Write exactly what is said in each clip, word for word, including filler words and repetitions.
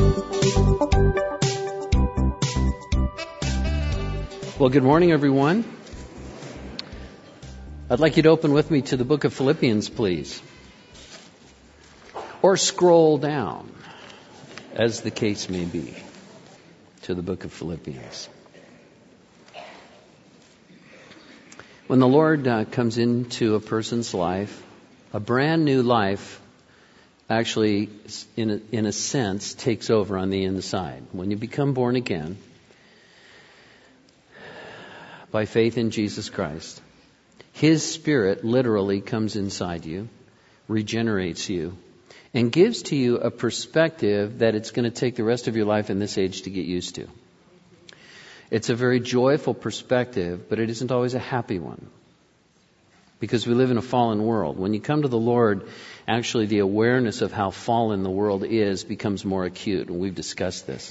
Well, good morning, everyone. I'd like you to open with me to the book of Philippians, please. Or scroll down, as the case may be, to the book of Philippians. When the Lord uh, comes into a person's life, a brand new life actually, in a, in a sense, takes over on the inside. When you become born again, by faith in Jesus Christ, His Spirit literally comes inside you, regenerates you, and gives to you a perspective that it's going to take the rest of your life in this age to get used to. It's a very joyful perspective, but it isn't always a happy one, because we live in a fallen world. When you come to the Lord, actually the awareness of how fallen the world is becomes more acute, and we've discussed this.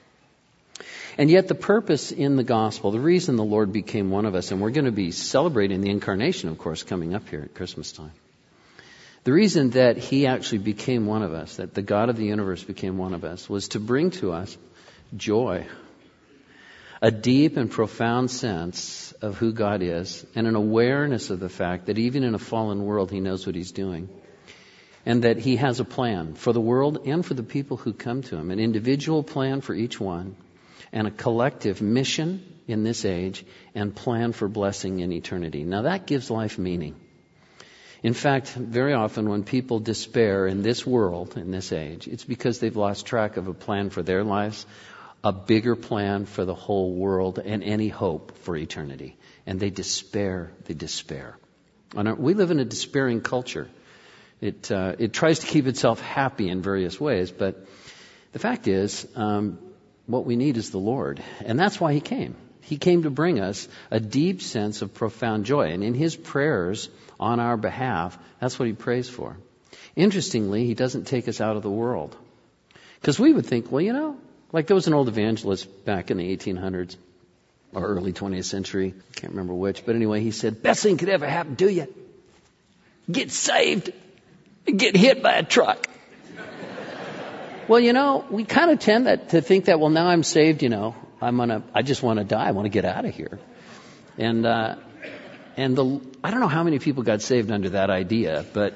And yet the purpose in the gospel, the reason the Lord became one of us, and we're going to be celebrating the incarnation, of course, coming up here at Christmas time. The reason that He actually became one of us, that the God of the universe became one of us, was to bring to us joy, a deep and profound sense of who God is, and an awareness of the fact that even in a fallen world, He knows what He's doing. And that He has a plan for the world and for the people who come to Him, an individual plan for each one, and a collective mission in this age, and plan for blessing in eternity. Now that gives life meaning. In fact, very often when people despair in this world, in this age, it's because they've lost track of a plan for their lives, a bigger plan for the whole world, and any hope for eternity. And they despair, they despair. And we live in a despairing culture. It uh, it tries to keep itself happy in various ways, but the fact is, um, what we need is the Lord. And that's why He came. He came to bring us a deep sense of profound joy. And in His prayers on our behalf, that's what He prays for. Interestingly, He doesn't take us out of the world. Because we would think, well, you know, like there was an old evangelist back in the eighteen hundreds or early twentieth century. I can't remember which. But anyway, he said, best thing could ever happen to you, get saved and get hit by a truck. Well, you know, we kind of tend that, to think that, well, now I'm saved, you know, I'm gonna, I just want to die. I want to get out of here. And, uh, and the, I don't know how many people got saved under that idea, but,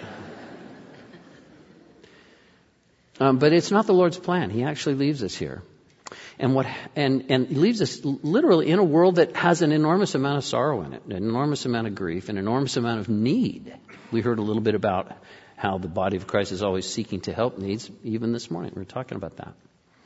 um, but it's not the Lord's plan. He actually leaves us here. And what, and, and He leaves us literally in a world that has an enormous amount of sorrow in it, an enormous amount of grief, an enormous amount of need. We heard a little bit about how the body of Christ is always seeking to help needs. Even this morning, we were talking about that.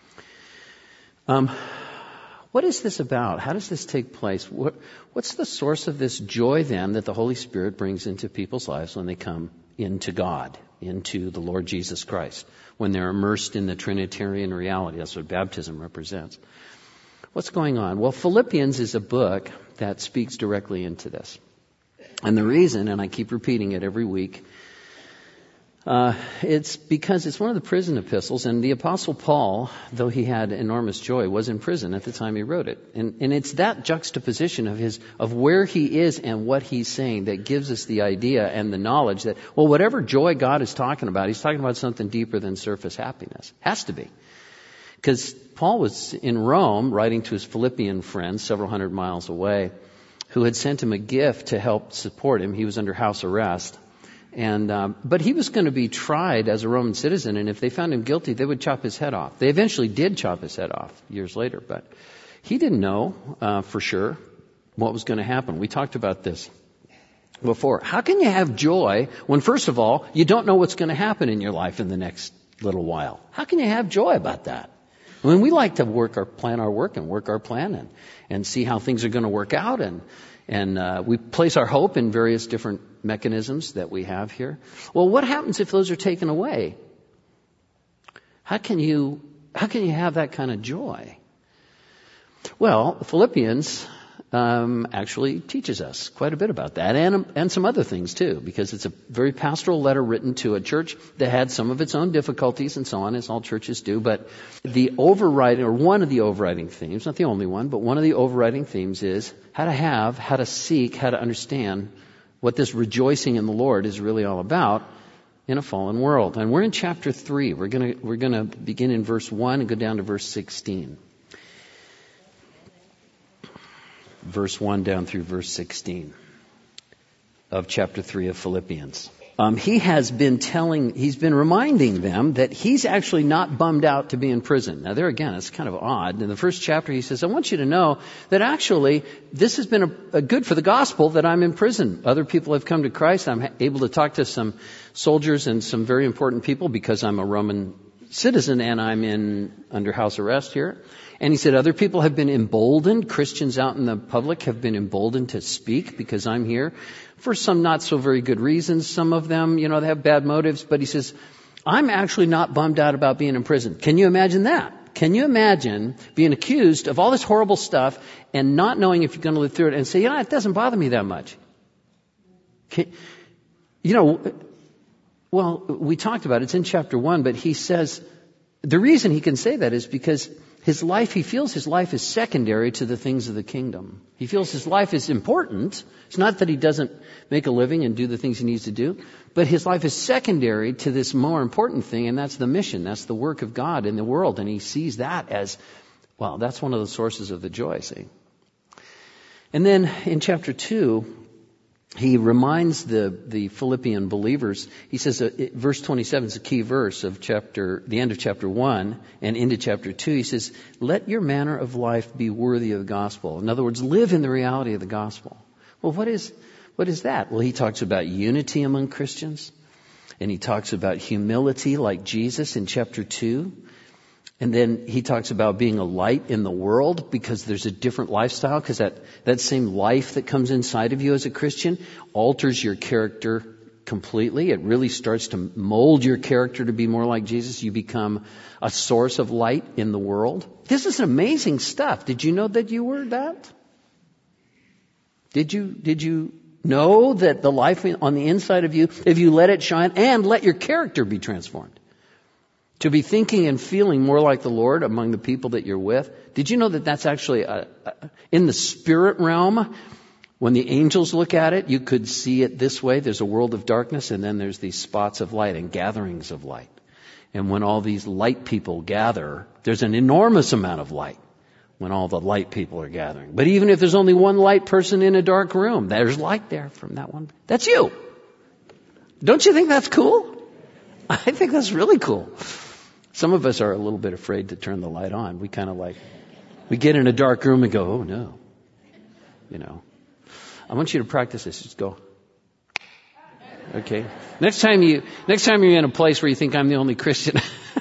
Um, what is this about? How does this take place? What, what's the source of this joy, then, that the Holy Spirit brings into people's lives when they come into God, into the Lord Jesus Christ, when they're immersed in the Trinitarian reality? That's what baptism represents. What's going on? Well, Philippians is a book that speaks directly into this. And the reason, and I keep repeating it every week, Uh, it's because it's one of the prison epistles, and the Apostle Paul, though he had enormous joy, was in prison at the time he wrote it. And, and it's that juxtaposition of his, of where he is and what he's saying that gives us the idea and the knowledge that, well, whatever joy God is talking about, He's talking about something deeper than surface happiness. Has to be. Because Paul was in Rome writing to his Philippian friends several hundred miles away, who had sent him a gift to help support him. He was under house arrest. And um, but he was going to be tried as a Roman citizen, and if they found him guilty, they would chop his head off. They eventually did chop his head off years later, but he didn't know uh, for sure what was going to happen. We talked about this before. How can you have joy when, first of all, you don't know what's going to happen in your life in the next little while? How can you have joy about that? I mean, we like to work our plan our work and work our plan and, and see how things are going to work out, and And uh, we place our hope in various different mechanisms that we have here. Well, what happens if those are taken away? How can you how can you have that kind of joy? Well, Philippians um, actually teaches us quite a bit about that, and and some other things too, because it's a very pastoral letter written to a church that had some of its own difficulties and so on, as all churches do. But the overriding, or one of the overriding themes, not the only one, but one of the overriding themes is how to have, how to seek, how to understand what this rejoicing in the Lord is really all about, in a fallen world. And we're in chapter three. We're going to, we're going to begin in verse one and go down to verse sixteen. Verse one down through verse sixteen of chapter three of Philippians. Um, he has been telling, he's been reminding them that he's actually not bummed out to be in prison. Now there again, it's kind of odd. In the first chapter he says, I want you to know that actually this has been a, a good for the gospel that I'm in prison. Other people have come to Christ. I'm able to talk to some soldiers and some very important people because I'm a Roman citizen and I'm in under house arrest here. And he said other people have been emboldened. Christians out in the public have been emboldened to speak because I'm here for some not so very good reasons. Some of them, you know, they have bad motives. But he says, I'm actually not bummed out about being in prison. Can you imagine that? Can you imagine being accused of all this horrible stuff and not knowing if you're going to live through it and say, you know, it doesn't bother me that much? Can, you know, well, we talked about it. It's in chapter one, but he says the reason he can say that is because his life, he feels his life is secondary to the things of the kingdom. He feels his life is important. It's not that he doesn't make a living and do the things he needs to do, but his life is secondary to this more important thing, and that's the mission. That's the work of God in the world, and he sees that as, well, that's one of the sources of the joy, see. And then in chapter two, he reminds the, the Philippian believers, he says, uh, it, verse twenty-seven is a key verse of chapter, the end of chapter one and into chapter two. He says, let your manner of life be worthy of the gospel. In other words, live in the reality of the gospel. Well, what is, what is that? Well, he talks about unity among Christians, and he talks about humility like Jesus in chapter two. And then he talks about being a light in the world because there's a different lifestyle, because that, that same life that comes inside of you as a Christian alters your character completely. It really starts to mold your character to be more like Jesus. You become a source of light in the world. This is amazing stuff. Did you know that you were that? Did you, did you know that the life on the inside of you, if you let it shine and let your character be transformed, to be thinking and feeling more like the Lord among the people that you're with? Did you know that that's actually a, a, in the spirit realm? When the angels look at it, you could see it this way. There's a world of darkness, and then there's these spots of light and gatherings of light. And when all these light people gather, there's an enormous amount of light when all the light people are gathering. But even if there's only one light person in a dark room, there's light there from that one. That's you. Don't you think that's cool? I think that's really cool. Some of us are a little bit afraid to turn the light on. We kind of like, we get in a dark room and go, oh no. You know. I want you to practice this. Just go. Okay. Next time you, next time you're in a place where you think I'm the only Christian,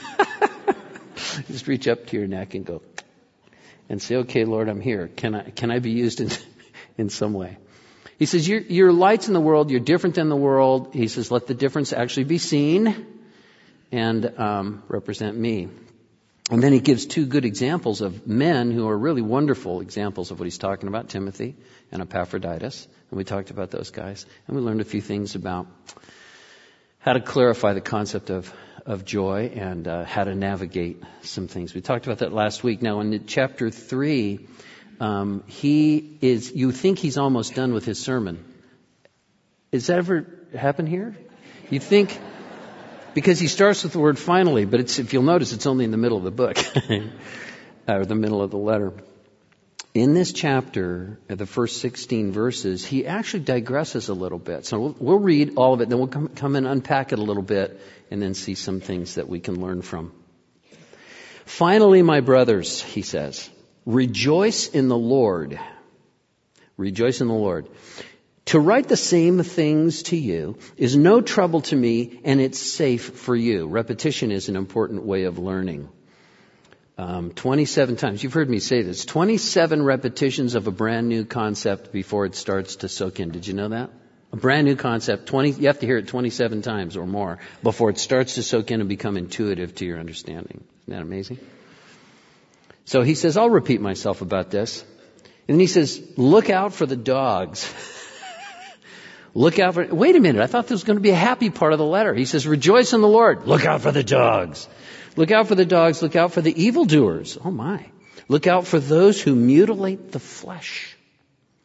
just reach up to your neck and go, and say, okay, Lord, I'm here. Can I, can I be used in, in some way? He says, you're, you're lights in the world. You're different than the world. He says, let the difference actually be seen and um, represent me. And then he gives two good examples of men who are really wonderful examples of what he's talking about, Timothy and Epaphroditus. And we talked about those guys. And we learned a few things about how to clarify the concept of, of joy and uh, how to navigate some things. We talked about that last week. Now in chapter three, um, he is, you think he's almost done with his sermon. Has that ever happened here? You think... Because he starts with the word finally, but it's, if you'll notice, it's only in the middle of the book, or the middle of the letter. In this chapter, the first sixteen verses, he actually digresses a little bit. So we'll, we'll read all of it, then we'll come, come and unpack it a little bit, and then see some things that we can learn from. Finally, my brothers, he says, rejoice in the Lord. Rejoice in the Lord. To write the same things to you is no trouble to me, and it's safe for you. Repetition is an important way of learning. Um, twenty-seven times. You've heard me say this. twenty-seven repetitions of a brand new concept before it starts to soak in. Did you know that? A brand new concept. twenty. You have to hear it twenty-seven times or more before it starts to soak in and become intuitive to your understanding. Isn't that amazing? So he says, I'll repeat myself about this. And he says, look out for the dogs. Look out for, wait a minute, I thought there was going to be a happy part of the letter. He says, rejoice in the Lord. Look out for the dogs. Look out for the dogs. Look out for the evildoers. Oh my. Look out for those who mutilate the flesh.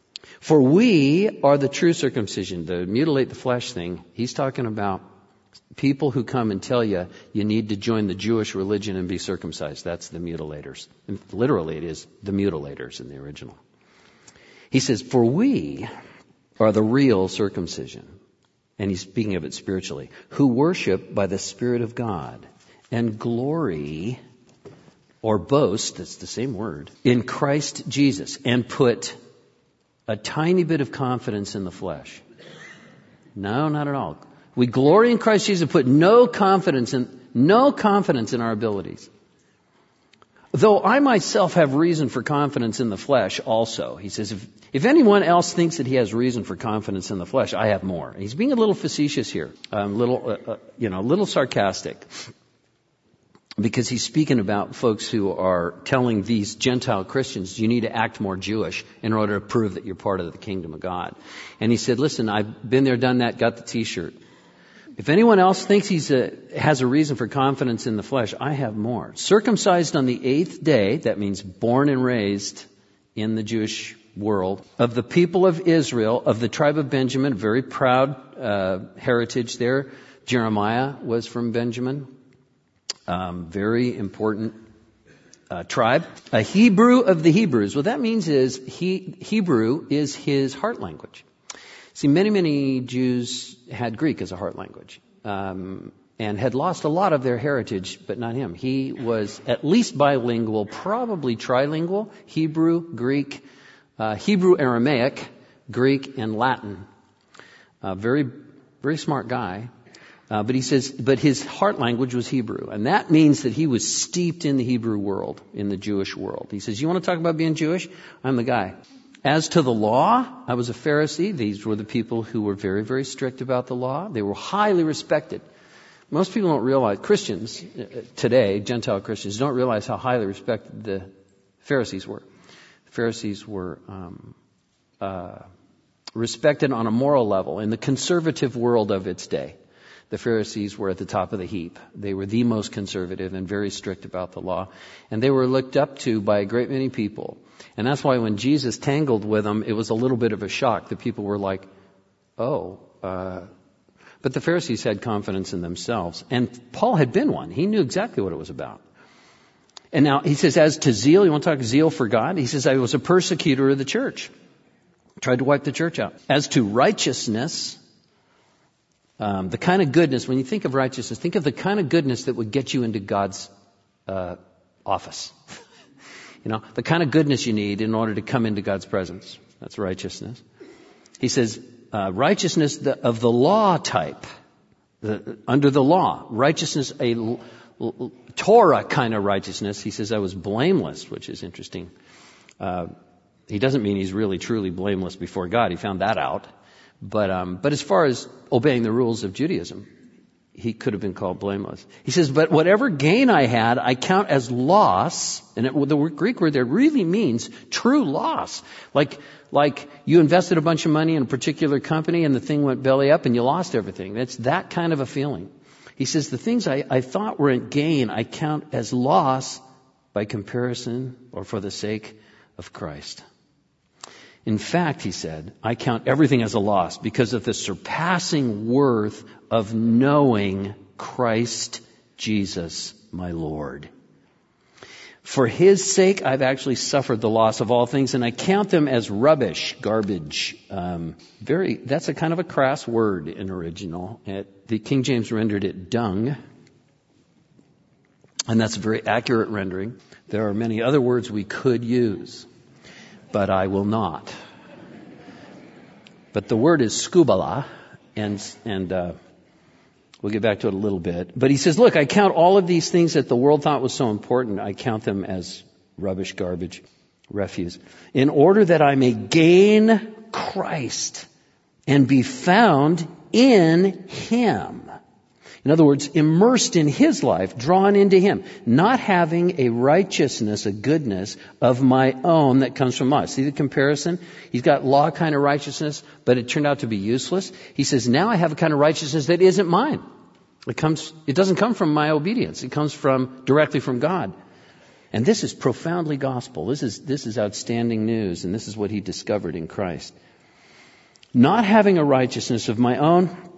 For we are the true circumcision. The mutilate the flesh thing, he's talking about People who come and tell you you need to join the Jewish religion and be circumcised. That's the mutilators. And literally, it is the mutilators in the original. He says, for we are the real circumcision. And he's speaking of it spiritually. Who worship by the Spirit of God and glory or boast, that's the same word, in Christ Jesus, and put a tiny bit of confidence in the flesh. No, not at all. We glory in Christ Jesus and put no confidence in, no confidence in our abilities. Though I myself have reason for confidence in the flesh also. He says, if, if anyone else thinks that he has reason for confidence in the flesh, I have more. He's being a little facetious here, a um, little, uh, uh, you know, a little sarcastic. Because he's speaking about folks who are telling these Gentile Christians, you need to act more Jewish in order to prove that you're part of the kingdom of God. And he said, listen, I've been there, done that, got the t-shirt. If anyone else thinks he's a, has a reason for confidence in the flesh, I have more. Circumcised on the eighth day, that means born and raised in the Jewish world, of the people of Israel, of the tribe of Benjamin, very proud uh, heritage there. Jeremiah was from Benjamin. Um, very important uh, tribe. A Hebrew of the Hebrews. What that means is he, Hebrew is his heart language. See, many, many Jews had Greek as a heart language um, and had lost a lot of their heritage, but not him. He was at least bilingual, probably trilingual, Hebrew, Greek, uh, Hebrew, Aramaic, Greek, and Latin. Uh, very, very smart guy. Uh, but he says, but his heart language was Hebrew. And that means that he was steeped in the Hebrew world, in the Jewish world. He says, you want to talk about being Jewish? I'm the guy. As to the law, I was a Pharisee. These were the people who were very, very strict about the law. They were highly respected. Most people don't realize, Christians today, Gentile Christians, don't realize how highly respected the Pharisees were. The Pharisees were um, uh, respected on a moral level in the conservative world of its day. The Pharisees were at the top of the heap. They were the most conservative and very strict about the law. And they were looked up to by a great many people. And that's why when Jesus tangled with them, it was a little bit of a shock. The people were like, oh. Uh, but the Pharisees had confidence in themselves. And Paul had been one. He knew exactly what it was about. And now he says, as to zeal, you want to talk zeal for God? He says, I was a persecutor of the church. Tried to wipe the church out. As to righteousness, Um, the kind of goodness, when you think of righteousness, think of the kind of goodness that would get you into God's uh, office. You know, the kind of goodness you need in order to come into God's presence. That's righteousness. He says, uh, righteousness of the law type, the, under the law. Righteousness, a l- l- Torah kind of righteousness. He says, I was blameless, which is interesting. Uh, he doesn't mean he's really, truly blameless before God. He found that out. But um, but as far as obeying the rules of Judaism, he could have been called blameless. He says, but whatever gain I had, I count as loss. And it, the Greek word there really means true loss. Like like you invested a bunch of money in a particular company and the thing went belly up and you lost everything. That's that kind of a feeling. He says, the things I, I thought were a gain, I count as loss by comparison or for the sake of Christ. In fact, he said, I count everything as a loss because of the surpassing worth of knowing Christ Jesus, my Lord. For his sake, I've actually suffered the loss of all things, and I count them as rubbish, garbage. Um, very, that's a kind of a crass word in original. It, the King James rendered it dung, and that's a very accurate rendering. There are many other words we could use, but I will not. But the word is skubala, and and uh, we'll get back to it a little bit. But he says, look, I count all of these things that the world thought was so important, I count them as rubbish, garbage, refuse, in order that I may gain Christ and be found in him. In other words, immersed in his life, drawn into him, not having a righteousness, a goodness of my own that comes from us. See the comparison? He's got law kind of righteousness, but it turned out to be useless. He says, now I have a kind of righteousness that isn't mine. It comes, it doesn't come from my obedience. It comes from, directly from God. And this is profoundly gospel. This is, this is outstanding news, and this is what he discovered in Christ. Not having a righteousness of my own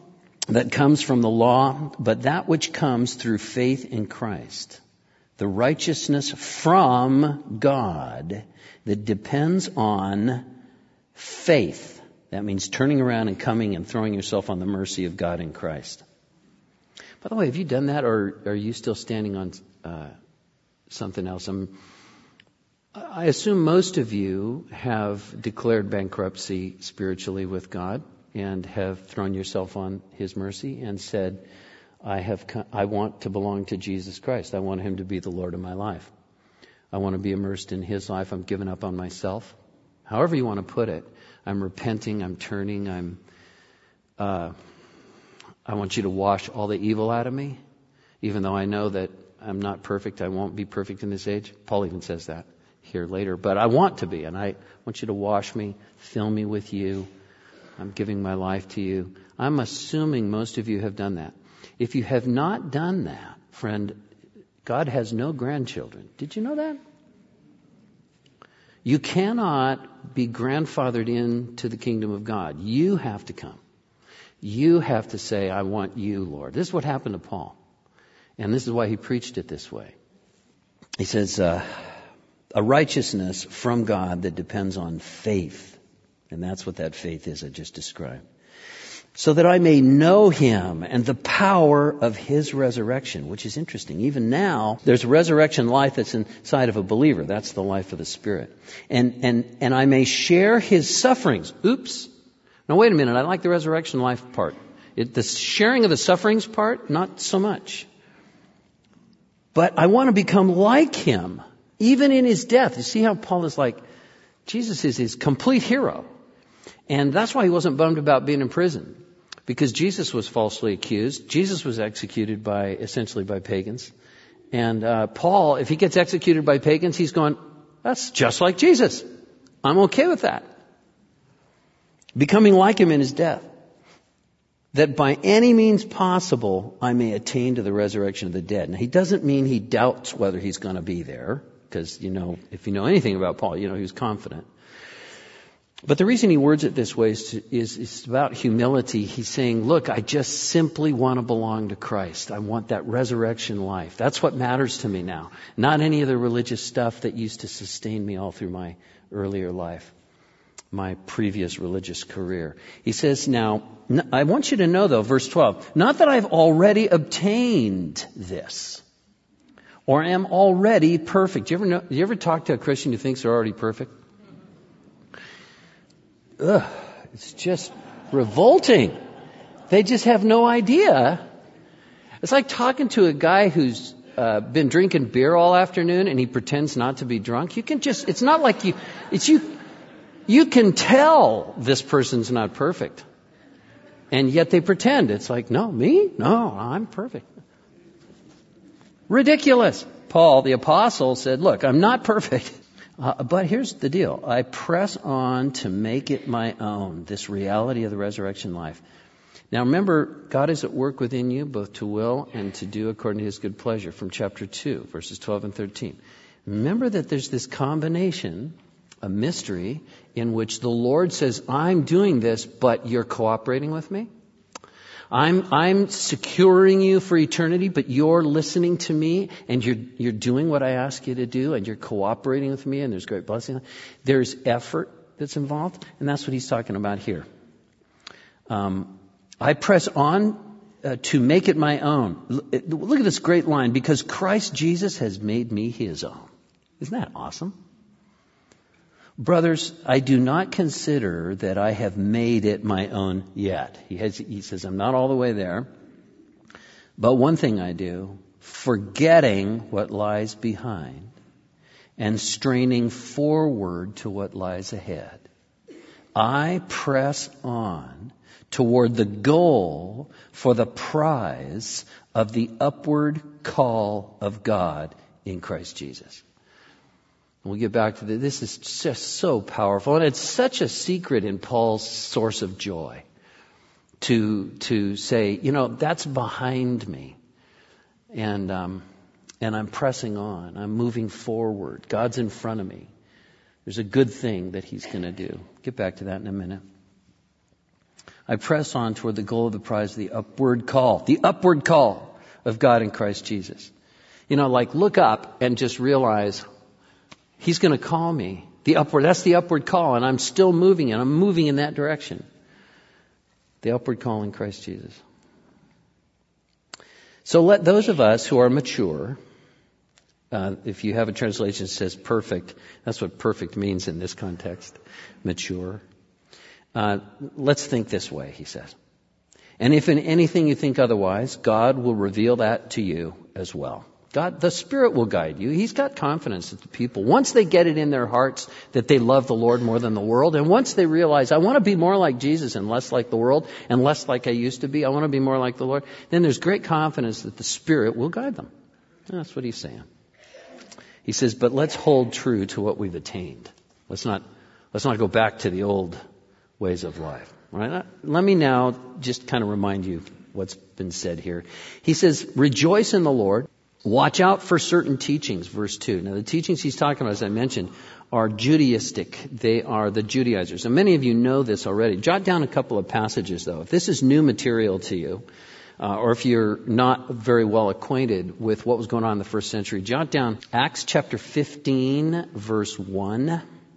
that comes from the law, but that which comes through faith in Christ. The righteousness from God that depends on faith. That means turning around and coming and throwing yourself on the mercy of God in Christ. By the way, have you done that, or are you still standing on uh, something else? I'm, I assume most of you have declared bankruptcy spiritually with God and have thrown yourself on His mercy and said, I have, I want to belong to Jesus Christ. I want Him to be the Lord of my life. I want to be immersed in His life. I'm giving up on myself. However you want to put it. I'm repenting. I'm turning. I'm, uh, I want you to wash all the evil out of me. Even though I know that I'm not perfect. I won't be perfect in this age. Paul even says that here later. But I want to be. And I want you to wash me. Fill me with you. I'm giving my life to you. I'm assuming most of you have done that. If you have not done that, friend, God has no grandchildren. Did you know that? You cannot be grandfathered into the kingdom of God. You have to come. You have to say, I want you, Lord. This is what happened to Paul. And this is why he preached it this way. He says, uh, a righteousness from God that depends on faith. And that's what that faith is I just described. So that I may know Him and the power of His resurrection, which is interesting. Even now, there's a resurrection life that's inside of a believer. That's the life of the Spirit. And, and, and I may share His sufferings. Oops. Now wait a minute. I like the resurrection life part. It, the sharing of the sufferings part, not so much. But I want to become like Him, even in His death. You see how Paul is like, Jesus is His complete hero. And that's why he wasn't bummed about being in prison. Because Jesus was falsely accused. Jesus was executed by, essentially by pagans. And uh, Paul, if he gets executed by pagans, he's going, that's just like Jesus. I'm okay with that. Becoming like Him in His death. That by any means possible, I may attain to the resurrection of the dead. Now, he doesn't mean he doubts whether he's going to be there. Because, you know, if you know anything about Paul, you know he was confident. But the reason he words it this way is, to, is, is about humility. He's saying, look, I just simply want to belong to Christ. I want that resurrection life. That's what matters to me now. Not any of the religious stuff that used to sustain me all through my earlier life, my previous religious career. He says, now, I want you to know, though, verse twelve, not that I've already obtained this or am already perfect. You ever know, you ever talk to a Christian who thinks they're already perfect? Ugh, it's just revolting. They just have no idea. It's like talking to a guy who's uh, been drinking beer all afternoon and he pretends not to be drunk. You can just, it's not like you, it's you, you can tell this person's not perfect. And yet they pretend. It's like, no, me? No, I'm perfect. Ridiculous. Paul, the apostle, said, look, I'm not perfect. Uh, but here's the deal. I press on to make it my own, this reality of the resurrection life. Now remember, God is at work within you, both to will and to do according to His good pleasure, from chapter two, verses twelve and thirteen. Remember that there's this combination, a mystery, in which the Lord says, I'm doing this, but you're cooperating with me. I'm, I'm securing you for eternity, but you're listening to me and you're, you're doing what I ask you to do and you're cooperating with me and there's great blessing. There's effort that's involved, and that's what he's talking about here. Um, I press on uh, to make it my own. Look at this great line, because Christ Jesus has made me His own. Isn't that awesome? Brothers, I do not consider that I have made it my own yet. He, has, he says, I'm not all the way there. But one thing I do, forgetting what lies behind and straining forward to what lies ahead, I press on toward the goal for the prize of the upward call of God in Christ Jesus. We'll get back to this. This is just so powerful. And it's such a secret in Paul's source of joy to to say, you know, that's behind me. And um, and I'm pressing on. I'm moving forward. God's in front of me. There's a good thing that He's going to do. Get back to that in a minute. I press on toward the goal of the prize, the upward call, the upward call of God in Christ Jesus. You know, like look up and just realize He's going to call me. The upward, that's the upward call, and I'm still moving, and I'm moving in that direction. The upward call in Christ Jesus. So let those of us who are mature, uh, if you have a translation that says perfect, that's what perfect means in this context, mature. Uh, let's think this way, he says. And if in anything you think otherwise, God will reveal that to you as well. God, the Spirit will guide you. He's got confidence that the people, once they get it in their hearts that they love the Lord more than the world, and once they realize, I want to be more like Jesus and less like the world, and less like I used to be, I want to be more like the Lord, then there's great confidence that the Spirit will guide them. And that's what he's saying. He says, but let's hold true to what we've attained. Let's not, let's not go back to the old ways of life. Right? Let me now just kind of remind you what's been said here. He says, rejoice in the Lord. Watch out for certain teachings, verse two. Now, the teachings he's talking about, as I mentioned, are Judaistic. They are the Judaizers. And many of you know this already. Jot down a couple of passages, though. If this is new material to you, uh, or if you're not very well acquainted with what was going on in the first century, jot down Acts chapter fifteen, verse one,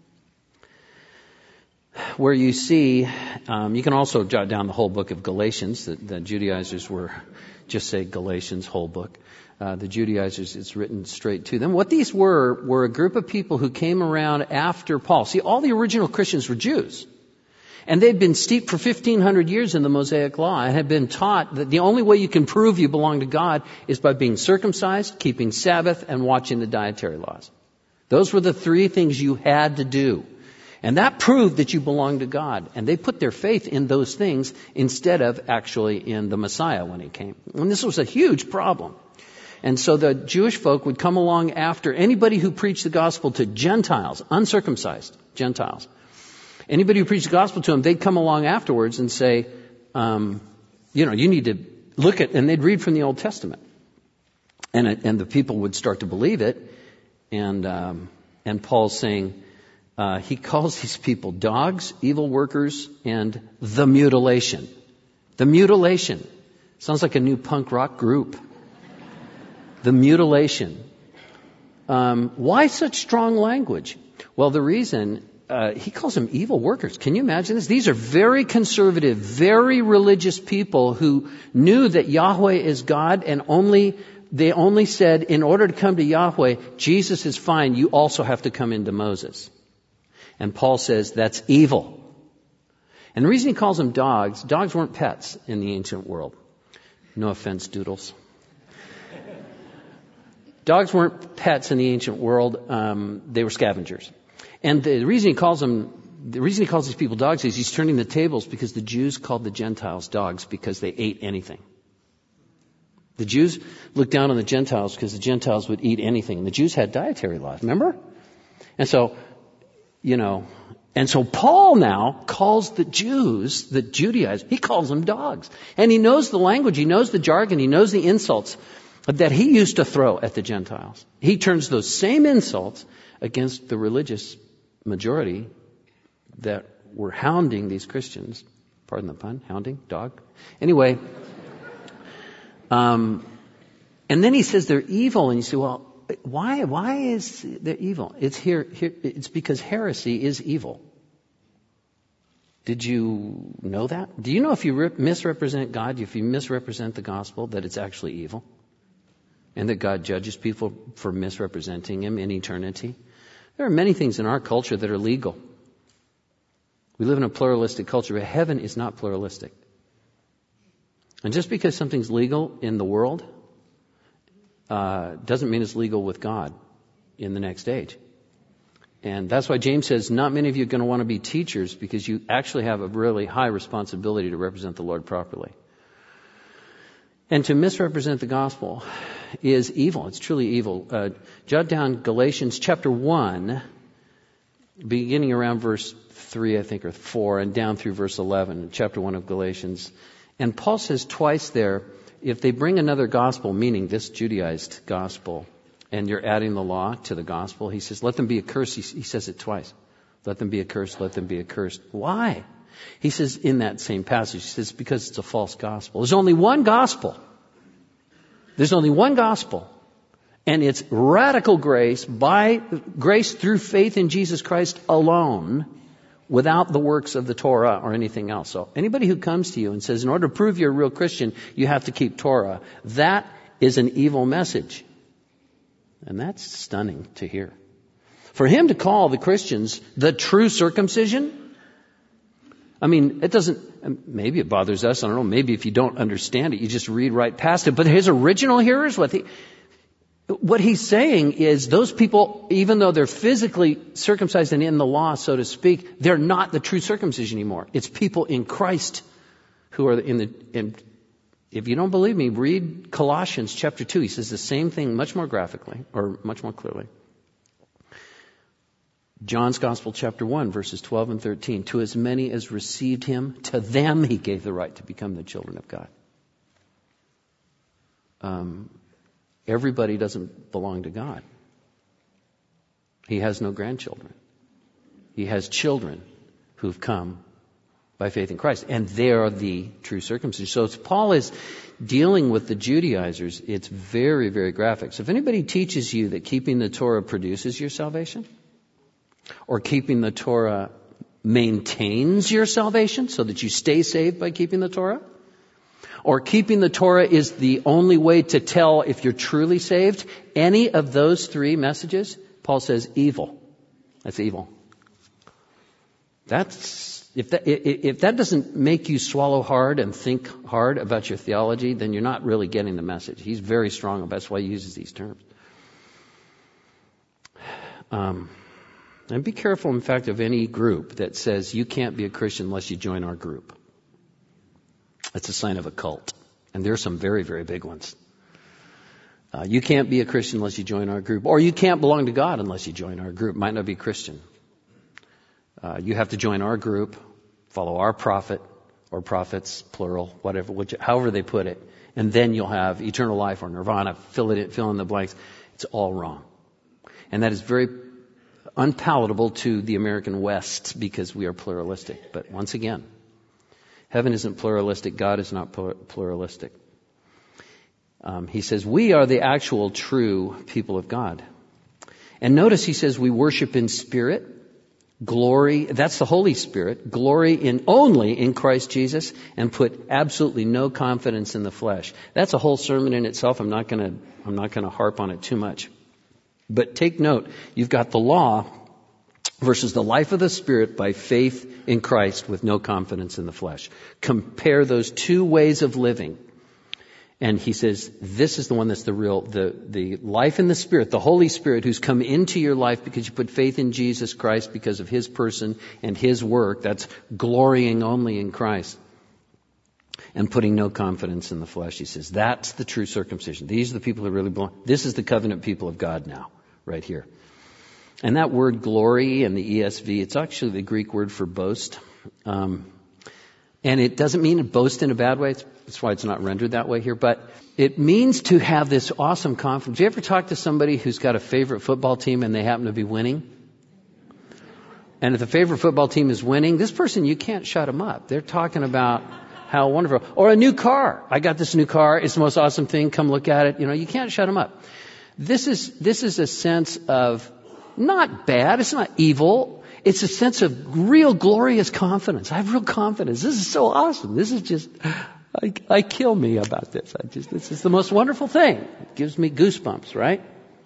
where you see, um, you can also jot down the whole book of Galatians. The, the Judaizers were, just say Galatians, whole book. Uh, the Judaizers, it's written straight to them. What these were, were a group of people who came around after Paul. See, all the original Christians were Jews. And they'd been steeped for fifteen hundred years in the Mosaic Law and had been taught that the only way you can prove you belong to God is by being circumcised, keeping Sabbath, and watching the dietary laws. Those were the three things you had to do. And that proved that you belonged to God. And they put their faith in those things instead of actually in the Messiah when he came. And this was a huge problem. And so the Jewish folk would come along after anybody who preached the gospel to Gentiles, uncircumcised Gentiles. Anybody who preached the gospel to them, they'd come along afterwards and say, um, you know, you need to look at, and they'd read from the Old Testament. And it, and the people would start to believe it. And, um, and Paul's saying, uh, he calls these people dogs, evil workers, and the mutilation. The mutilation. Sounds like a new punk rock group. The mutilation. Um, why such strong language? Well, the reason, uh, he calls them evil workers. Can you imagine this? These are very conservative, very religious people who knew that Yahweh is God, and only they only said, in order to come to Yahweh, Jesus is fine, you also have to come into Moses. And Paul says that's evil. And the reason he calls them dogs, dogs weren't pets in the ancient world. No offense, doodles. Dogs weren't pets in the ancient world. Um, they were scavengers. And the reason he calls them, the reason he calls these people dogs is he's turning the tables because the Jews called the Gentiles dogs because they ate anything. The Jews looked down on the Gentiles because the Gentiles would eat anything. And the Jews had dietary laws, remember? And so, you know, and so Paul now calls the Jews, the Judaizers, he calls them dogs. And he knows the language, he knows the jargon, he knows the insults that he used to throw at the Gentiles. He turns those same insults against the religious majority that were hounding these Christians. Pardon the pun, hounding, dog. Anyway, um, and then he says they're evil, and you say, well, why? Why is they're evil? It's here. here it's because heresy is evil. Did you know that? Do you know if you re- misrepresent God, if you misrepresent the gospel, that it's actually evil? And that God judges people for misrepresenting Him in eternity? There are many things in our culture that are legal. We live in a pluralistic culture, but heaven is not pluralistic. And just because something's legal in the world uh, doesn't mean it's legal with God in the next age. And that's why James says not many of you are going to want to be teachers because you actually have a really high responsibility to represent the Lord properly. And to misrepresent the gospel is evil. It's truly evil. Uh, jot down Galatians chapter one, beginning around verse three, I think, or four, and down through verse eleven, chapter one of Galatians. And Paul says twice there, if they bring another gospel, meaning this Judaized gospel, and you're adding the law to the gospel, he says, let them be accursed. He, he says it twice. Let them be accursed, let them be accursed. Why? He says in that same passage, he says, because it's a false gospel. There's only one gospel. There's only one gospel. And it's radical grace, by grace through faith in Jesus Christ alone, without the works of the Torah or anything else. So anybody who comes to you and says, in order to prove you're a real Christian, you have to keep Torah, that is an evil message. And that's stunning to hear. For him to call the Christians the true circumcision, I mean, it doesn't, maybe it bothers us, I don't know, maybe if you don't understand it, you just read right past it. But his original hearers, what he, what he's saying is those people, even though they're physically circumcised and in the law, so to speak, they're not the true circumcision anymore. It's people in Christ who are in the, in, if you don't believe me, read Colossians chapter two. He says the same thing much more graphically, or much more clearly. John's Gospel chapter one, verses twelve and thirteen. To as many as received him, to them he gave the right to become the children of God. Um, everybody doesn't belong to God. He has no grandchildren. He has children who've come by faith in Christ. And they are the true circumcision. So as Paul is dealing with the Judaizers, it's very, very graphic. So if anybody teaches you that keeping the Torah produces your salvation, or keeping the Torah maintains your salvation so that you stay saved by keeping the Torah, or keeping the Torah is the only way to tell if you're truly saved, any of those three messages, Paul says evil. That's evil. That's If that, if that doesn't make you swallow hard and think hard about your theology, then you're not really getting the message. He's very strong about it. That's why he uses these terms. Um, and be careful, in fact, of any group that says you can't be a Christian unless you join our group. That's a sign of a cult. And there are some very, very big ones. Uh, you can't be a Christian unless you join our group. Or you can't belong to God unless you join our group. Might not be Christian. Uh, you have to join our group, follow our prophet or prophets, plural, whatever, which, however they put it, and then you'll have eternal life or nirvana. Fill it in, fill in the blanks. It's all wrong, and that is very unpalatable to the American West because we are pluralistic. But once again, heaven isn't pluralistic. God is not pluralistic. Um, he says we are the actual true people of God, and notice he says we worship in spirit. Glory, that's the Holy Spirit, glory in only in Christ Jesus, and put absolutely no confidence in the flesh. That's a whole sermon in itself. I'm not gonna, I'm not gonna harp on it too much. But take note, you've got the law versus the life of the Spirit by faith in Christ with no confidence in the flesh. Compare those two ways of living. And he says, this is the one that's the real, the, the life in the Spirit, the Holy Spirit who's come into your life because you put faith in Jesus Christ because of his person and his work. That's glorying only in Christ and putting no confidence in the flesh. He says, that's the true circumcision. These are the people who really belong. This is the covenant people of God now, right here. And that word glory in the E S V, it's actually the Greek word for boast. Um, And it doesn't mean boast in a bad way. That's why it's not rendered that way here. But it means to have this awesome confidence. Do you ever talk to somebody who's got a favorite football team and they happen to be winning? And if the favorite football team is winning, this person, you can't shut them up. They're talking about how wonderful. Or a new car. I got this new car. It's the most awesome thing. Come look at it. You know, you can't shut them up. This is, this is a sense of not bad. It's not evil. It's a sense of real glorious confidence. I have real confidence. This is so awesome. This is just, I, I kill me about this. I just, this is the most wonderful thing. It gives me goosebumps, right?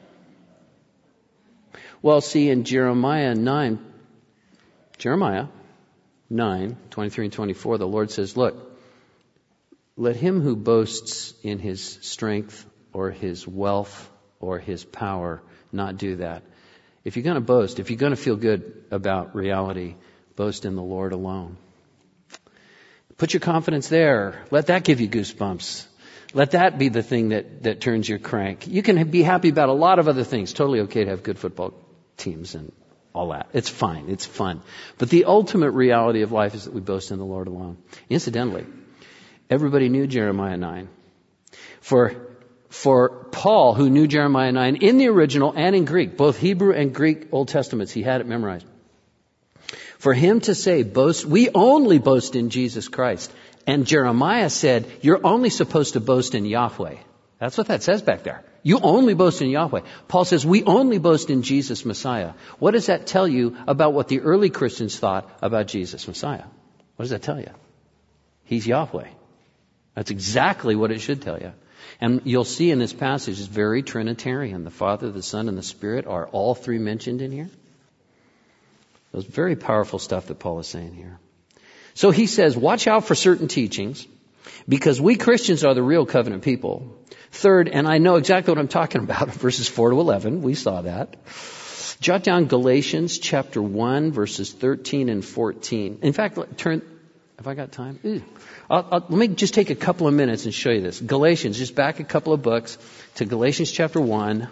Well, see, in Jeremiah nine, Jeremiah nine, twenty-three and twenty-four, the Lord says, look, let him who boasts in his strength or his wealth or his power not do that. If you're going to boast, if you're going to feel good about reality, boast in the Lord alone. Put your confidence there. Let that give you goosebumps. Let that be the thing that, that turns your crank. You can be happy about a lot of other things. Totally okay to have good football teams and all that. It's fine. It's fun. But the ultimate reality of life is that we boast in the Lord alone. Incidentally, everybody knew Jeremiah nine. For For Paul, who knew Jeremiah nine in the original and in Greek, both Hebrew and Greek Old Testaments, he had it memorized. For him to say, boast, we only boast in Jesus Christ. And Jeremiah said, you're only supposed to boast in Yahweh. That's what that says back there. You only boast in Yahweh. Paul says, we only boast in Jesus Messiah. What does that tell you about what the early Christians thought about Jesus Messiah? What does that tell you? He's Yahweh. That's exactly what it should tell you. And you'll see in this passage, it's very Trinitarian. The Father, the Son, and the Spirit are all three mentioned in here. It's very powerful stuff that Paul is saying here. So he says, watch out for certain teachings, because we Christians are the real covenant people. Third, and I know exactly what I'm talking about, verses four to eleven, we saw that. Jot down Galatians chapter one, verses thirteen and fourteen. In fact, turn, have I got time? I'll, I'll, let me just take a couple of minutes and show you this. Galatians, just back a couple of books to Galatians chapter one.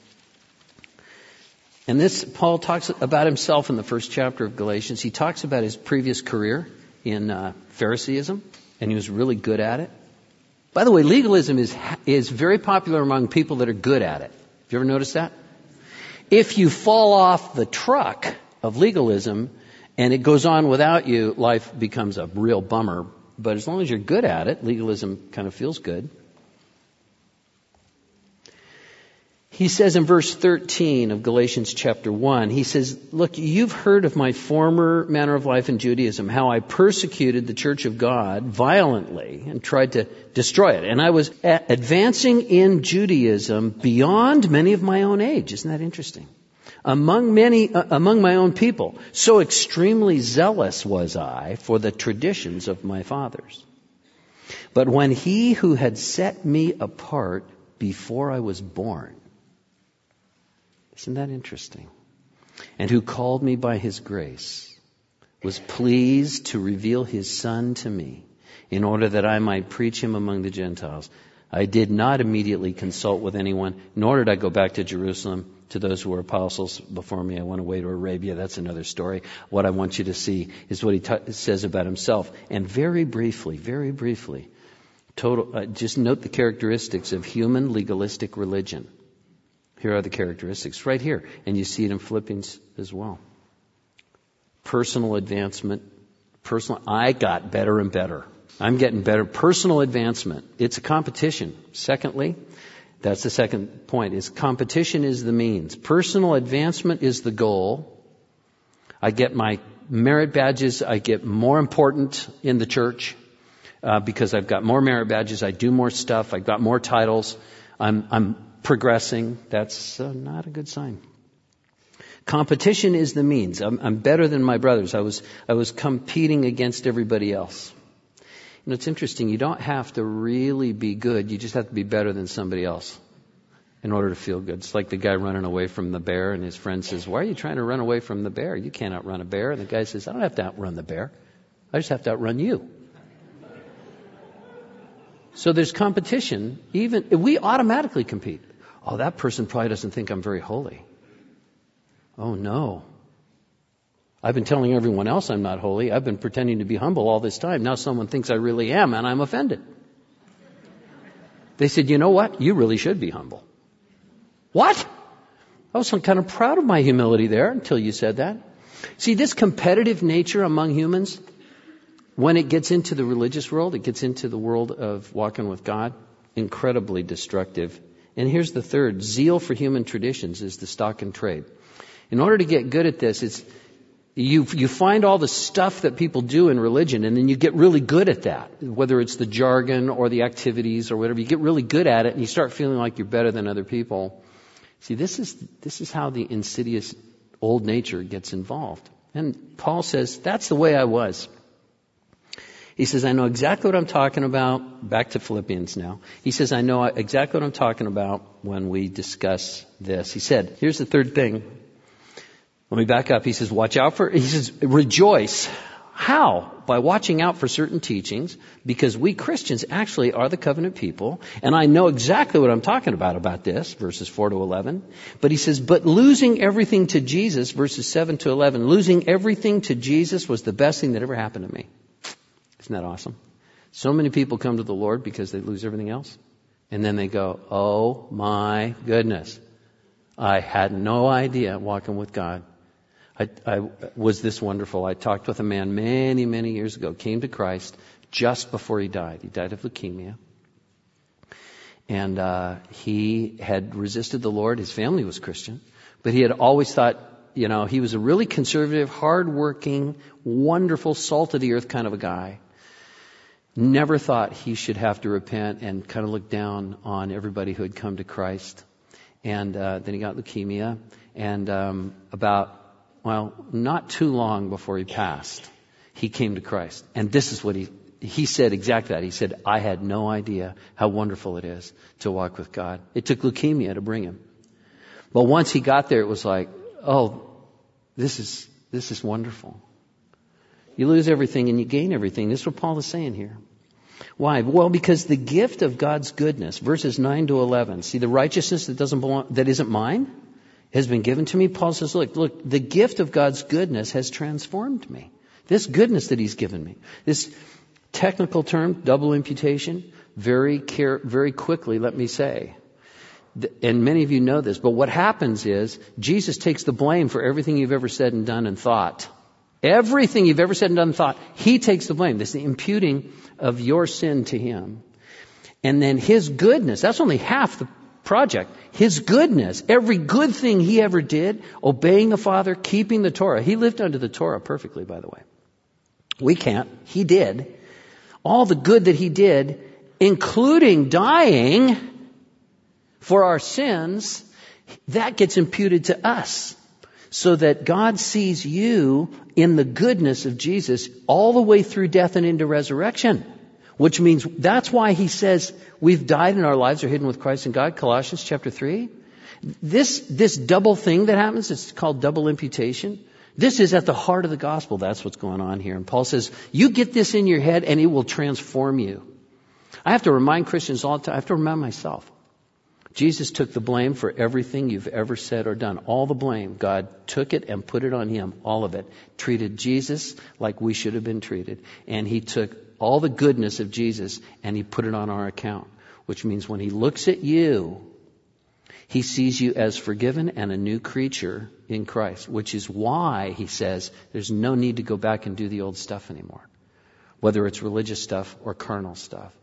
And this, Paul talks about himself in the first chapter of Galatians. He talks about his previous career in uh, Phariseeism, and he was really good at it. By the way, legalism is is very popular among people that are good at it. Have you ever noticed that? If you fall off the truck of legalism and it goes on without you, life becomes a real bummer. But as long as you're good at it, legalism kind of feels good. He says in verse thirteen of Galatians chapter one, he says, look, you've heard of my former manner of life in Judaism, how I persecuted the church of God violently and tried to destroy it. And I was a- advancing in Judaism beyond many of my own age. Isn't that interesting? Among many, uh, among my own people. So extremely zealous was I for the traditions of my fathers. But when he who had set me apart before I was born, isn't that interesting? And who called me by his grace, was pleased to reveal his Son to me, in order that I might preach him among the Gentiles. I did not immediately consult with anyone, nor did I go back to Jerusalem to those who were apostles before me. I went away to Arabia. That's another story. What I want you to see is what he t- says about himself. And very briefly, very briefly, total, uh, just note the characteristics of human legalistic religion. Here are the characteristics right here. And you see it in Philippians as well. Personal advancement. Personal, I got better and better. I'm getting better. Personal advancement. It's a competition. Secondly, that's the second point, is competition is the means. Personal advancement is the goal. I get my merit badges. I get more important in the church uh, because I've got more merit badges. I do more stuff. I've got more titles. I'm, I'm progressing. That's uh, not a good sign. Competition is the means. I'm, I'm better than my brothers. I was I was competing against everybody else. You know, it's interesting. You don't have to really be good. You just have to be better than somebody else in order to feel good. It's like the guy running away from the bear, and his friend says, "Why are you trying to run away from the bear? You can't outrun a bear." And the guy says, "I don't have to outrun the bear. I just have to outrun you." So there's competition. Even we automatically compete. Oh, that person probably doesn't think I'm very holy. Oh, no. I've been telling everyone else I'm not holy. I've been pretending to be humble all this time. Now someone thinks I really am, and I'm offended. They said, you know what? You really should be humble. What? I was kind of proud of my humility there until you said that. See, this competitive nature among humans, when it gets into the religious world, it gets into the world of walking with God, incredibly destructive. And here's the third. Zeal for human traditions is the stock in trade. In order to get good at this, it's you you find all the stuff that people do in religion, and then you get really good at that, whether it's the jargon or the activities or whatever. You get really good at it, and you start feeling like you're better than other people. See, this is this is how the insidious old nature gets involved. And Paul says, that's the way I was. He says, I know exactly what I'm talking about. Back to Philippians now. He says, I know exactly what I'm talking about when we discuss this. He said, here's the third thing. Let me back up. He says, watch out for, he says, rejoice. How? By watching out for certain teachings, because we Christians actually are the covenant people. And I know exactly what I'm talking about about this, verses four to eleven. But he says, but losing everything to Jesus, verses seven to eleven, losing everything to Jesus was the best thing that ever happened to me. Isn't that awesome? So many people come to the Lord because they lose everything else. And then they go, oh my goodness. I had no idea walking with God. I, I was this wonderful. I talked with a man many, many years ago, came to Christ just before he died. He died of leukemia. And uh, he had resisted the Lord. His family was Christian. But he had always thought, you know, he was a really conservative, hard-working, wonderful, salt-of-the-earth kind of a guy. Never thought he should have to repent and kind of look down on everybody who had come to Christ. And uh, then he got leukemia. And um, about, well, not too long before he passed, he came to Christ. And this is what he, he said exactly that. He said, I had no idea how wonderful it is to walk with God. It took leukemia to bring him. But once he got there, it was like, oh, this is, this is wonderful. You lose everything and you gain everything. This is what Paul is saying here. Why? Well, because the gift of God's goodness, verses nine to eleven, see the righteousness that doesn't belong, that isn't mine, has been given to me. Paul says, look, look, the gift of God's goodness has transformed me. This goodness that he's given me. This technical term, double imputation, very care, very quickly, let me say. And many of you know this, but what happens is Jesus takes the blame for everything you've ever said and done and thought. Everything you've ever said and done and thought, he takes the blame. This is the imputing of your sin to him. And then his goodness, that's only half the project. His goodness, every good thing he ever did, obeying the Father, keeping the Torah. He lived under the Torah perfectly, by the way. We can't. He did. All the good that he did, including dying for our sins, that gets imputed to us. So that God sees you in the goodness of Jesus all the way through death and into resurrection. Which means that's why he says we've died and our lives are hidden with Christ in God, Colossians chapter three. This, this double thing that happens, it's called double imputation. This is at the heart of the gospel. That's what's going on here. And Paul says, you get this in your head and it will transform you. I have to remind Christians all the time. I have to remind myself. Jesus took the blame for everything you've ever said or done. All the blame. God took it and put it on him. All of it. Treated Jesus like we should have been treated. And he took all the goodness of Jesus and he put it on our account. Which means when he looks at you, he sees you as forgiven and a new creature in Christ. Which is why he says there's no need to go back and do the old stuff anymore. Whether it's religious stuff or carnal stuff.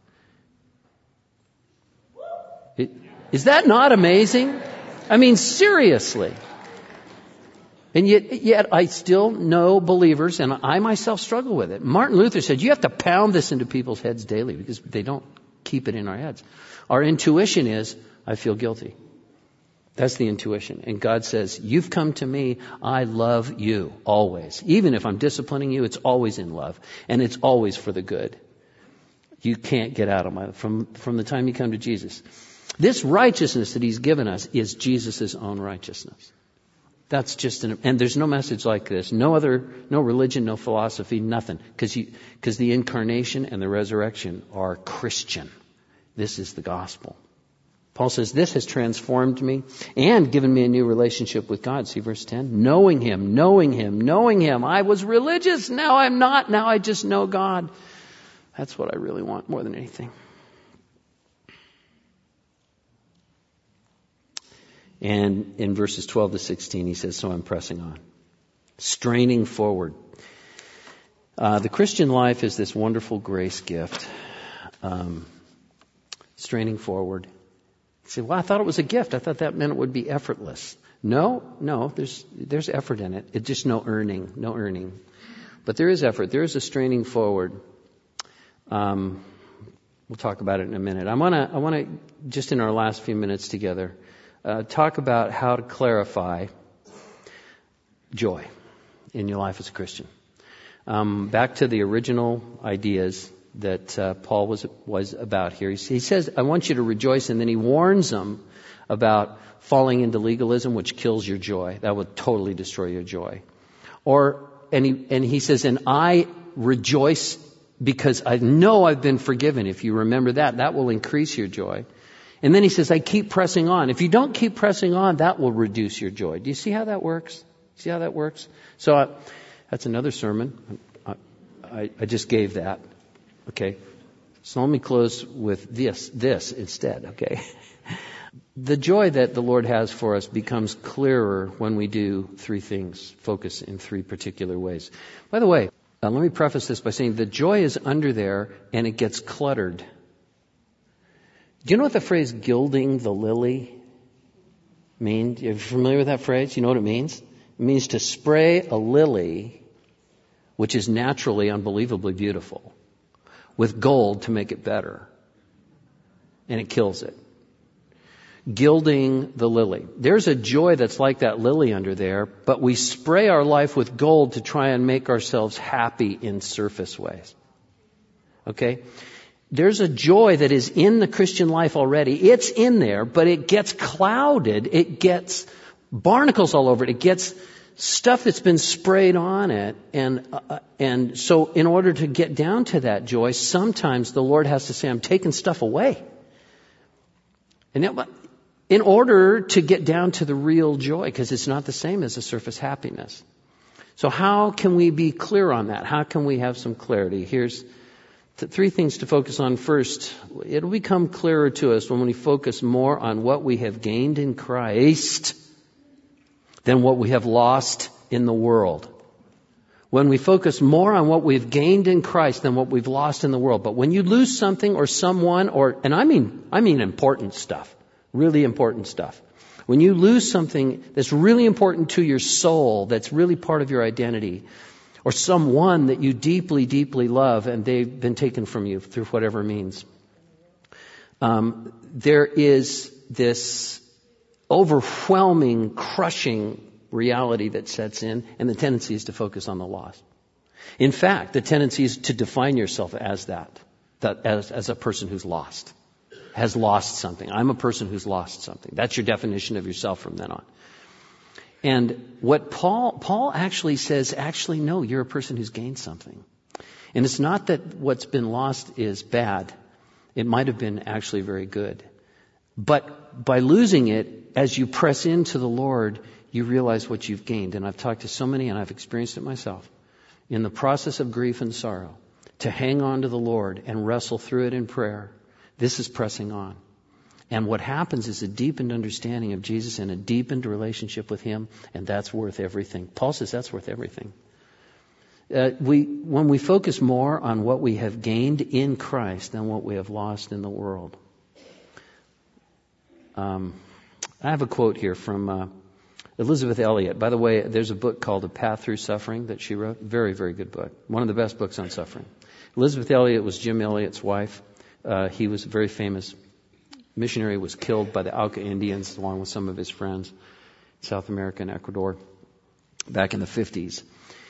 It, Is that not amazing? I mean, seriously. And yet, yet I still know believers, and I myself struggle with it. Martin Luther said, you have to pound this into people's heads daily because they don't keep it in our heads. Our intuition is, I feel guilty. That's the intuition. And God says, you've come to me, I love you, always. Even if I'm disciplining you, it's always in love. And it's always for the good. You can't get out of my, from, from the time you come to Jesus. This righteousness that he's given us is Jesus' own righteousness. That's just an, and there's no message like this. No other, no religion, no philosophy, nothing. Because you, because the incarnation and the resurrection are Christian. This is the gospel. Paul says, this has transformed me and given me a new relationship with God. See verse ten? Knowing him, knowing him, knowing him. I was religious. Now I'm not. Now I just know God. That's what I really want more than anything. And in verses twelve to sixteen, he says, so I'm pressing on. Straining forward. Uh, the Christian life is this wonderful grace gift. Um, straining forward. You say, well, I thought it was a gift. I thought that meant it would be effortless. No, no, there's there's effort in it. It's just no earning, no earning. But there is effort. There is a straining forward. Um, we'll talk about it in a minute. I want to, I want to, just in our last few minutes together, Uh, talk about how to clarify joy in your life as a Christian. Um, back to the original ideas that uh, Paul was was about here. He, he says, I want you to rejoice, and then he warns them about falling into legalism, which kills your joy. That would totally destroy your joy. Or and he and he says, and I rejoice because I know I've been forgiven. If you remember that, that will increase your joy. And then he says, I keep pressing on. If you don't keep pressing on, that will reduce your joy. Do you see how that works? See how that works? So uh, that's another sermon. I, I, I just gave that. Okay. So let me close with this, this instead. Okay. the joy that the Lord has for us becomes clearer when we do three things, focus in three particular ways. By the way, uh, let me preface this by saying the joy is under there and it gets cluttered. Do you know what the phrase gilding the lily means? Are you familiar with that phrase? You know what it means? It means to spray a lily, which is naturally unbelievably beautiful, with gold to make it better. And it kills it. Gilding the lily. There's a joy that's like that lily under there, but we spray our life with gold to try and make ourselves happy in surface ways. Okay? There's a joy that is in the Christian life already. It's in there, but it gets clouded. It gets barnacles all over it. It gets stuff that's been sprayed on it. And, uh, and so in order to get down to that joy, sometimes the Lord has to say, I'm taking stuff away. And it, in order to get down to the real joy, because it's not the same as a surface happiness. So how can we be clear on that? How can we have some clarity? Here's the three things to focus on. First, it'll become clearer to us when we focus more on what we have gained in Christ than what we have lost in the world. When we focus more on what we've gained in Christ than what we've lost in the world. But when you lose something or someone, or, and I mean, I mean important stuff. Really important stuff. When you lose something that's really important to your soul, that's really part of your identity, or someone that you deeply, deeply love and they've been taken from you through whatever means, um, there is this overwhelming, crushing reality that sets in, and the tendency is to focus on the loss. In fact, the tendency is to define yourself as that, that as, as a person who's lost. Has lost something. I'm a person who's lost something. That's your definition of yourself from then on. And what Paul, Paul actually says, actually, no, you're a person who's gained something. And it's not that what's been lost is bad. It might have been actually very good. But by losing it, as you press into the Lord, you realize what you've gained. And I've talked to so many, and I've experienced it myself. In the process of grief and sorrow, to hang on to the Lord and wrestle through it in prayer. This is pressing on. And what happens is a deepened understanding of Jesus and a deepened relationship with Him, and that's worth everything. Paul says that's worth everything. Uh, we, when we focus more on what we have gained in Christ than what we have lost in the world. Um, I have a quote here from uh, Elisabeth Elliot. By the way, there's a book called A Path Through Suffering that she wrote. Very, very good book. One of the best books on suffering. Elisabeth Elliot was Jim Elliot's wife. Uh, he was a very famous missionary, was killed by the Auca Indians along with some of his friends in South America and Ecuador back in the fifties.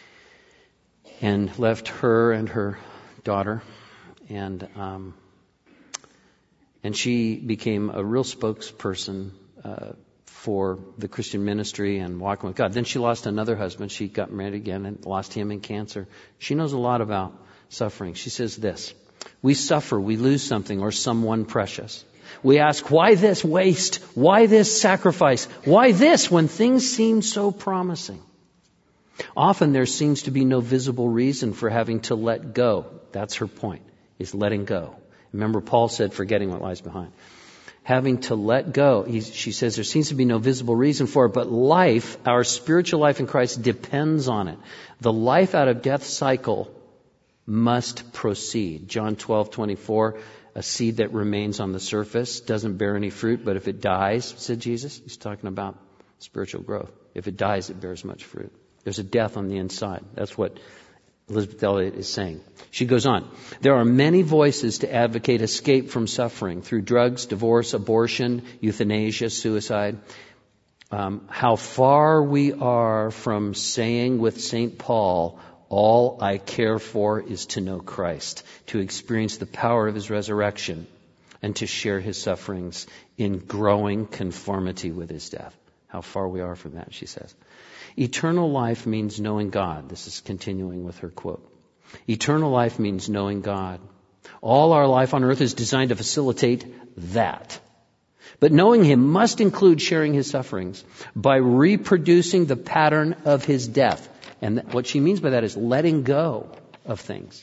And left her and her daughter. And um, and she became a real spokesperson uh, for the Christian ministry and walking with God. Then she lost another husband. She got married again and lost him in cancer. She knows a lot about suffering. She says this. We suffer, we lose something or someone precious. We ask, why this waste? Why this sacrifice? Why this when things seem so promising? Often there seems to be no visible reason for having to let go. That's her point, is letting go. Remember, Paul said, forgetting what lies behind. Having to let go. He, she says there seems to be no visible reason for it, but life, our spiritual life in Christ, depends on it. The life out of death cycle must proceed. John twelve twenty-four, a seed that remains on the surface doesn't bear any fruit, but if it dies, said Jesus, he's talking about spiritual growth. If it dies, it bears much fruit. There's a death on the inside. That's what Elisabeth Elliot is saying. She goes on. There are many voices to advocate escape from suffering through drugs, divorce, abortion, euthanasia, suicide. Um, how far we are from saying with Saint Paul, all I care for is to know Christ, to experience the power of His resurrection, and to share His sufferings in growing conformity with His death. How far we are from that, she says. Eternal life means knowing God. This is continuing with her quote. Eternal life means knowing God. All our life on earth is designed to facilitate that. But knowing Him must include sharing His sufferings by reproducing the pattern of His death. And what she means by that is letting go of things.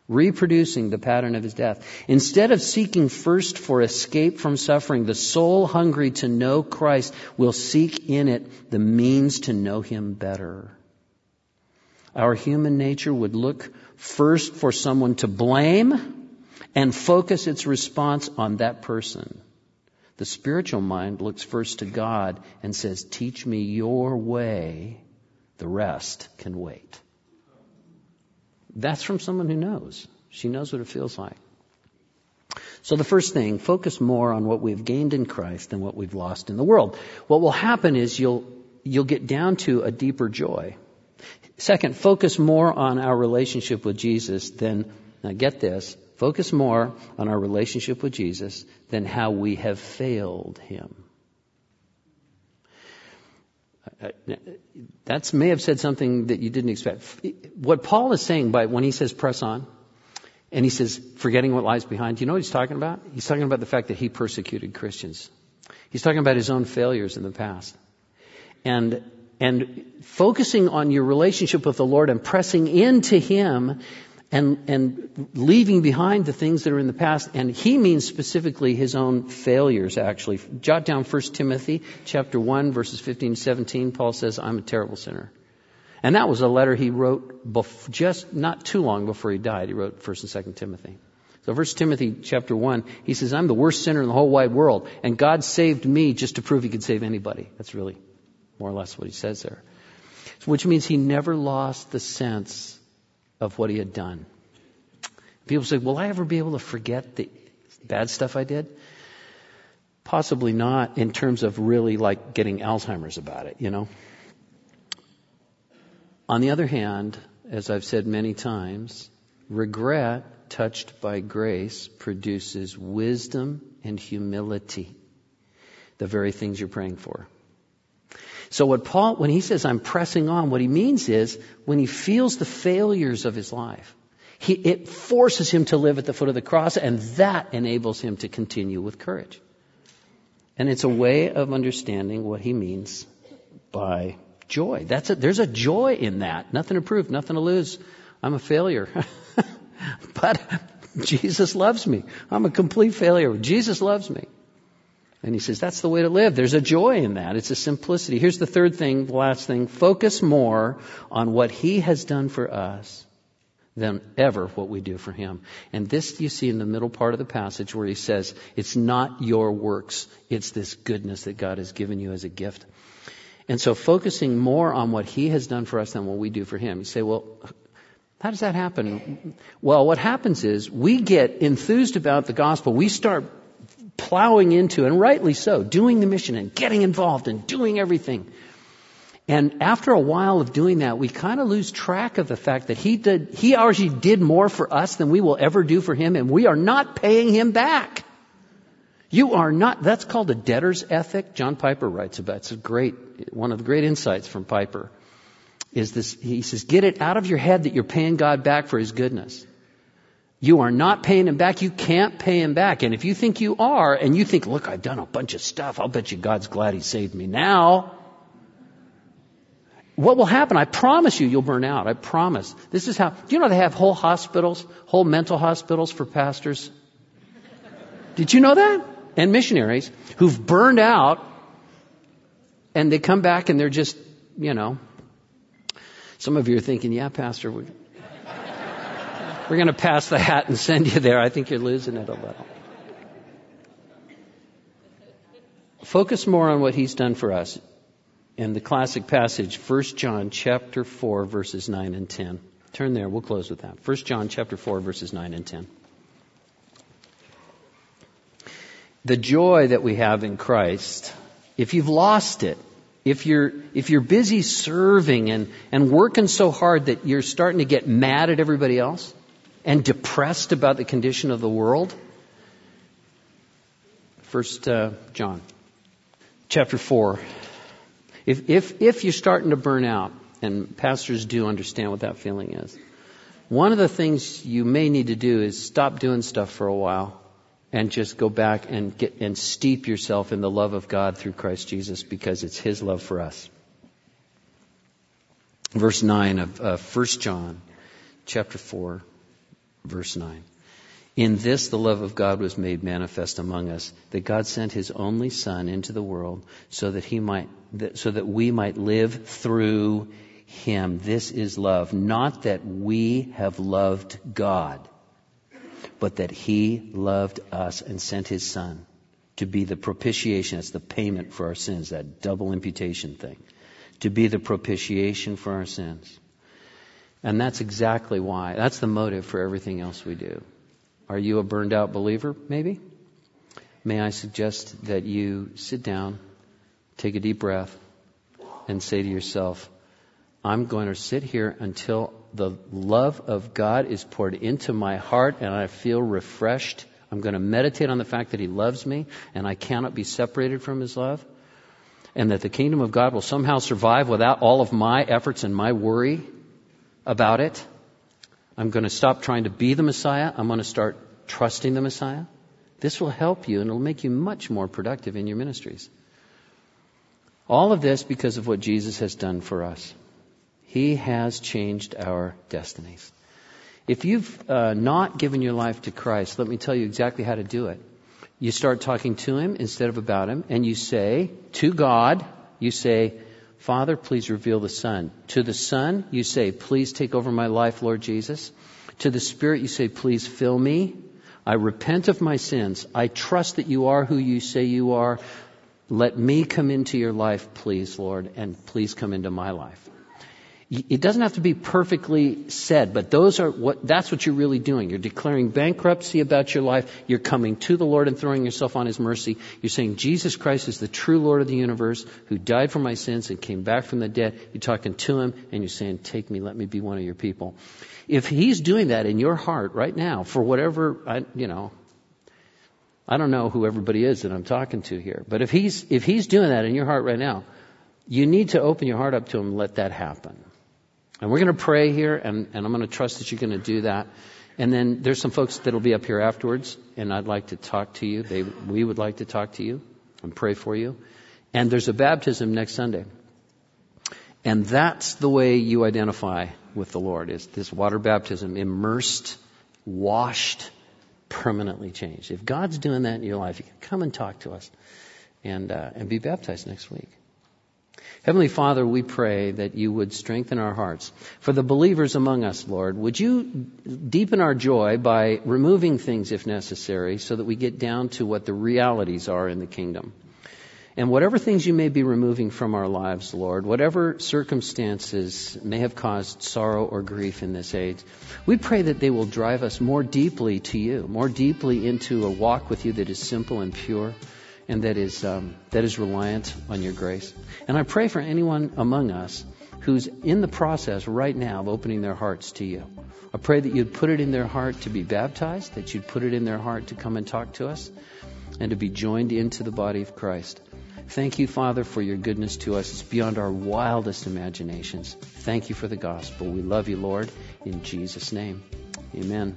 reproducing the pattern of his death. Instead of seeking first for escape from suffering, the soul hungry to know Christ will seek in it the means to know him better. Our human nature would look first for someone to blame and focus its response on that person. The spiritual mind looks first to God and says, teach me your way. The rest can wait. That's from someone who knows. She knows what it feels like. So the first thing, focus more on what we've gained in Christ than what we've lost in the world. What will happen is you'll you'll get down to a deeper joy. Second, focus more on our relationship with Jesus than, now get this, focus more on our relationship with Jesus than how we have failed him. That may have said something that you didn't expect. What Paul is saying by when he says press on, and he says forgetting what lies behind, do you know what he's talking about? He's talking about the fact that he persecuted Christians. He's talking about his own failures in the past. And and focusing on your relationship with the Lord and pressing into him and and leaving behind the things that are in the past. And he means specifically his own failures, actually. Jot down First Timothy chapter one, verses fifteen and seventeen. Paul says, I'm a terrible sinner. And that was a letter he wrote bef- just not too long before he died. He wrote First and Second Timothy. So First Timothy chapter one, he says, I'm the worst sinner in the whole wide world. And God saved me just to prove he could save anybody. That's really more or less what he says there. Which means he never lost the sense of what he had done. People say, will I ever be able to forget the bad stuff I did? Possibly not in terms of really like getting Alzheimer's about it, you know. On the other hand, as I've said many times, regret touched by grace produces wisdom and humility, the very things you're praying for. So what Paul, when he says I'm pressing on, what he means is when he feels the failures of his life, he, it forces him to live at the foot of the cross, and that enables him to continue with courage. And it's a way of understanding what he means by joy. That's a, there's a joy in that. Nothing to prove, nothing to lose. I'm a failure. But Jesus loves me. I'm a complete failure. Jesus loves me. And he says, that's the way to live. There's a joy in that. It's a simplicity. Here's the third thing, the last thing. Focus more on what he has done for us than ever what we do for him. And this you see in the middle part of the passage where he says, it's not your works. It's this goodness that God has given you as a gift. And so focusing more on what he has done for us than what we do for him. You say, well, how does that happen? Well, what happens is we get enthused about the gospel. We start plowing into, and rightly so, doing the mission and getting involved and doing everything. And after a while of doing that, we kind of lose track of the fact that he did, he already did more for us than we will ever do for him, and we are not paying him back. You are not, that's called a debtor's ethic. John Piper writes about it. It's a great, one of the great insights from Piper is this, he says, get it out of your head that you're paying God back for his goodness. You are not paying him back. You can't pay him back. And if you think you are, and you think, look, I've done a bunch of stuff, I'll bet you God's glad he saved me now. What will happen? I promise you, you'll burn out. I promise. This is how, do you know they have whole hospitals, whole mental hospitals for pastors? Did you know that? And missionaries who've burned out, and they come back and they're just, you know, some of you are thinking, yeah, Pastor, we We're going to pass the hat and send you there. I think you're losing it a little. Focus more on what he's done for us. And the classic passage, First John chapter four, verses nine and ten. Turn there. We'll close with that. First John chapter four, verses nine and ten. The joy that we have in Christ, if you've lost it, If you're if you're busy serving and, and working so hard that you're starting to get mad at everybody else and depressed about the condition of the world, First uh, John chapter four. If if if you're starting to burn out, and pastors do understand what that feeling is, one of the things you may need to do is stop doing stuff for a while and just go back and get and steep yourself in the love of God through Christ Jesus, because it's his love for us. Verse nine of uh, First John chapter four. Verse nine. In this the love of God was made manifest among us, that God sent his only Son into the world so that he might, that, so that we might live through him. This is love. Not that we have loved God, but that he loved us and sent his Son to be the propitiation. It's the payment for our sins, that double imputation thing. To be the propitiation for our sins. And that's exactly why. That's the motive for everything else we do. Are you a burned out believer? Maybe. May I suggest that you sit down, take a deep breath, and say to yourself, I'm going to sit here until the love of God is poured into my heart and I feel refreshed. I'm going to meditate on the fact that he loves me and I cannot be separated from his love. And that the kingdom of God will somehow survive without all of my efforts and my worry about it. I'm going to stop trying to be the Messiah. I'm going to start trusting the Messiah. This will help you and it'll make you much more productive in your ministries. All of this because of what Jesus has done for us. He has changed our destinies. If you've uh, not given your life to Christ, let me tell you exactly how to do it. You start talking to him instead of about him, and you say to God, you say, Father, please reveal the Son. To the Son, you say, please take over my life, Lord Jesus. To the Spirit, you say, please fill me. I repent of my sins. I trust that you are who you say you are. Let me come into your life, please, Lord, and please come into my life. It doesn't have to be perfectly said, but those are what, that's what you're really doing. You're declaring bankruptcy about your life. You're coming to the Lord and throwing yourself on his mercy. You're saying Jesus Christ is the true Lord of the universe who died for my sins and came back from the dead. You're talking to him and you're saying, take me, let me be one of your people. If he's doing that in your heart right now, for whatever, I, you know, I don't know who everybody is that I'm talking to here, but if he's, if he's doing that in your heart right now, you need to open your heart up to him and let that happen. And we're going to pray here, and, and I'm going to trust that you're going to do that. And then there's some folks that will be up here afterwards, and I'd like to talk to you. They, we would like to talk to you and pray for you. And there's a baptism next Sunday. And that's the way you identify with the Lord, is this water baptism, immersed, washed, permanently changed. If God's doing that in your life, you can come and talk to us and uh, and be baptized next week. Heavenly Father, we pray that you would strengthen our hearts. For the believers among us, Lord, would you deepen our joy by removing things if necessary so that we get down to what the realities are in the kingdom. And whatever things you may be removing from our lives, Lord, whatever circumstances may have caused sorrow or grief in this age, we pray that they will drive us more deeply to you, more deeply into a walk with you that is simple and pure, and that is um, that is reliant on your grace. And I pray for anyone among us who's in the process right now of opening their hearts to you. I pray that you'd put it in their heart to be baptized, that you'd put it in their heart to come and talk to us, and to be joined into the body of Christ. Thank you, Father, for your goodness to us. It's beyond our wildest imaginations. Thank you for the gospel. We love you, Lord, in Jesus' name. Amen.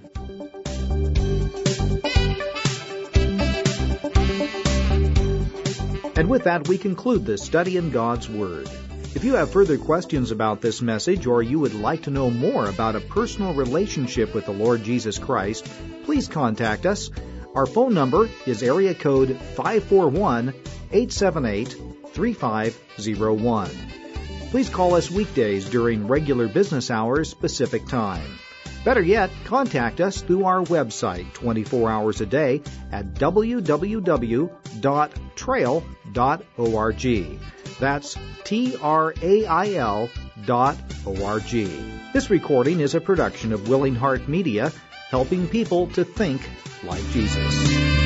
And with that, we conclude this study in God's Word. If you have further questions about this message, or you would like to know more about a personal relationship with the Lord Jesus Christ, please contact us. Our phone number is area code five four one, eight seven eight, three five zero one. Please call us weekdays during regular business hours Pacific Time. Better yet, contact us through our website twenty-four hours a day at w w w dot trail dot org. That's T R A I L dot O R G. This recording is a production of Willing Heart Media, helping people to think like Jesus.